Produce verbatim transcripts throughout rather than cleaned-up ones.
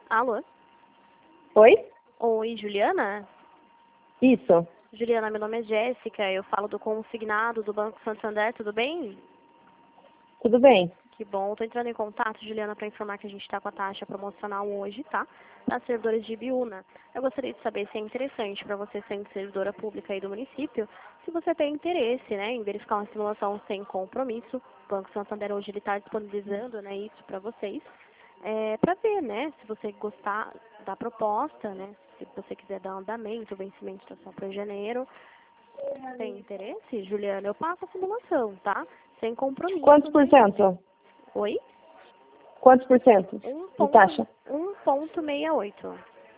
Alô? Oi? Oi, Juliana? Isso. Juliana, meu nome é Jéssica, eu falo do consignado do Banco Santander, tudo bem? Tudo bem? Que bom, estou entrando em contato, Juliana, para informar que a gente está com a taxa promocional hoje, tá? Para servidores de Biúna. Eu gostaria de saber se é interessante para você, sendo servidora pública aí do município, se você tem interesse, né, em verificar uma simulação sem compromisso. O Banco Santander hoje ele está disponibilizando, né, isso para vocês, é, para ver, né, se você gostar da proposta, né, se você quiser dar um andamento, o vencimento está só para janeiro. Tem interesse, Juliana? Eu passo a simulação, tá? Sem compromisso. Quantos por cento? Oi? Quantos por cento Um de ponto, taxa? um ponto sessenta e oito.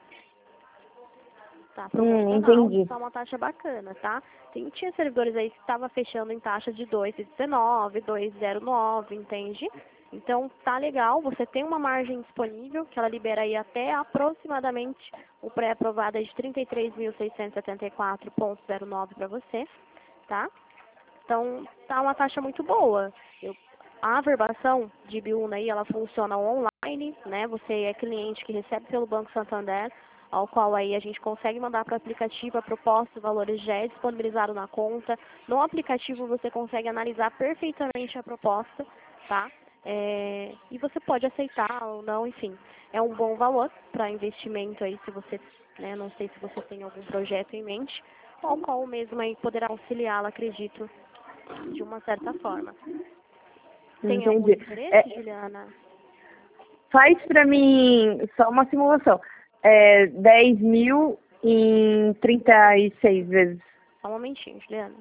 Tá, Hum, promocional, entendi. só uma taxa bacana, tá? Tem, tinha servidores aí que estava fechando em taxa de dois vírgula dezenove, dois vírgula zero nove, entende? Então, tá legal, você tem uma margem disponível, que ela libera aí até aproximadamente o pré-aprovado é de trinta e três mil seiscentos e setenta e quatro vírgula zero nove para você, tá? Então, tá uma taxa muito boa. Eu, a averbação de Biúna aí, ela funciona online, né? Você é cliente que recebe pelo Banco Santander, ao qual aí a gente consegue mandar para o aplicativo a proposta, os valores já é disponibilizado na conta. No aplicativo você consegue analisar perfeitamente a proposta, tá? É, e você pode aceitar ou não, enfim. É um bom valor para investimento aí, se você, né, não sei se você tem algum projeto em mente, ao qual mesmo aí poderá auxiliá-la, acredito, de uma certa forma. Tem algum Entendi. interesse, É, Juliana? faz pra mim só uma simulação. É dez mil em trinta e seis vezes. Só um momentinho, Juliana.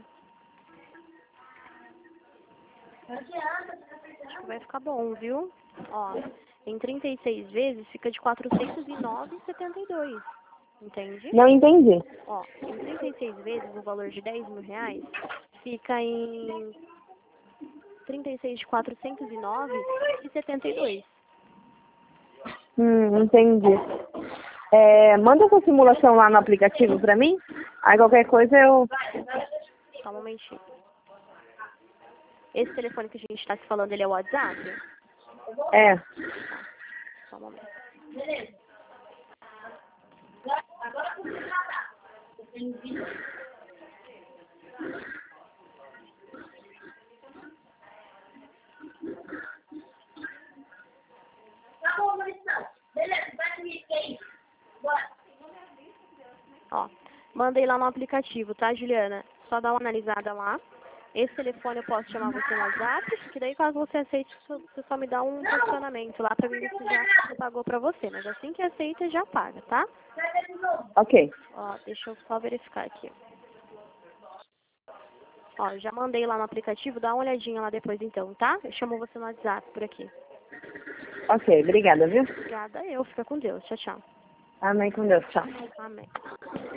Acho que vai ficar bom, viu? Ó, em trinta e seis vezes fica de quatrocentos e nove vírgula setenta e dois. Entende? Não entendi. Ó, em trinta e seis vezes o valor de dez mil reais fica em trinta e seis de quatrocentos e nove e setenta e dois. Hum, entendi. É, manda essa simulação lá no aplicativo pra mim. Aí qualquer coisa eu... Só um momentinho. Esse telefone que a gente está se falando, ele é o WhatsApp? É. Só um momento. Ó, mandei lá no aplicativo, tá, Juliana? Só dá uma analisada lá. Esse telefone eu posso chamar você no WhatsApp, que daí caso você aceite, você só me dá um posicionamento lá pra mim ver se já pagou pra você. Mas assim que aceita, já paga, tá? Ok. Ó, deixa eu só verificar aqui. Ó, já mandei lá no aplicativo, dá uma olhadinha lá depois então, tá? Eu chamo você no WhatsApp por aqui. Ok, obrigada, viu? Obrigada, eu. Fica com Deus. Tchau, tchau. Amém com Deus. Tchau. Amém.